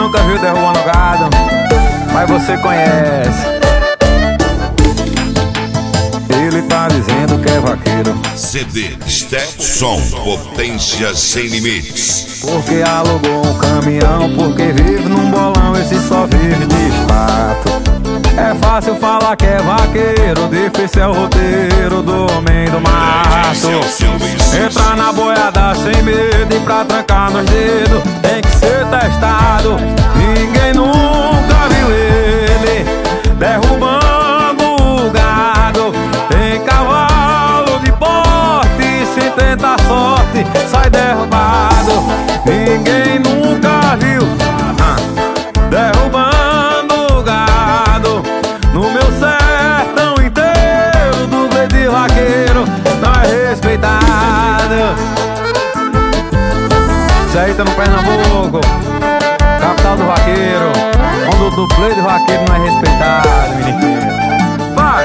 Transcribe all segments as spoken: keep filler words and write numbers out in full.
nunca viu derrubando gado, mas você conhece. Ele tá dizendo que é vaqueiro. C D Step Som, potência sem limites. Porque alugou um caminhão, porque vive num bolão, esse só vive de status. É fácil falar que é vaqueiro, difícil é o roteiro do homem do mato. Entrar na boiada sem medo e pra trancar nos dedos tem que ser testado. Ninguém nunca viu ele derrubando o gado. Tem cavalo de porte, se tenta a sorte sai derrubado. Ninguém nunca viu ah, derrubando o gado. No meu sertão inteiro, dublê de vaqueiro não é respeitado. Isso aí tá no Pernambuco, capital do vaqueiro, onde o dublê de vaqueiro não é respeitado, menino. Vai!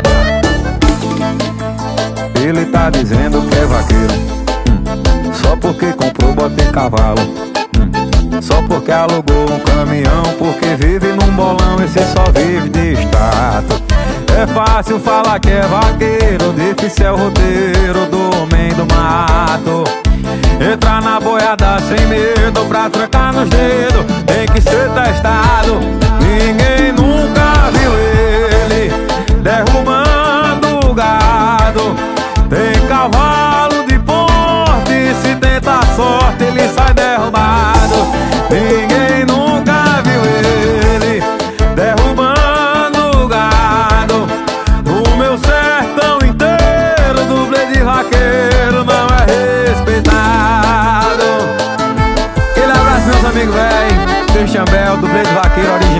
Ele tá dizendo que é vaqueiro, hum, só porque comprou bota em cavalo, hum, só porque alugou um caminhão, porque vive num bolão, esse só vive de status. É fácil falar que é vaqueiro, difícil é o roteiro do homem do mato. Entrar na boiada sem medo pra trancar nos dedos tem que ser testado. Ninguém nunca viu ele derrubando o gado. Tem cavalo de porte, se tenta a sorte ele sai derrubado. Ninguém nunca viu ele derrubando o gado. No meu sertão inteiro, dublê de vaqueiro não é respeitado. Aquele abraço, meus amigos, véi. Christian Bell, dublê de vaqueiro original.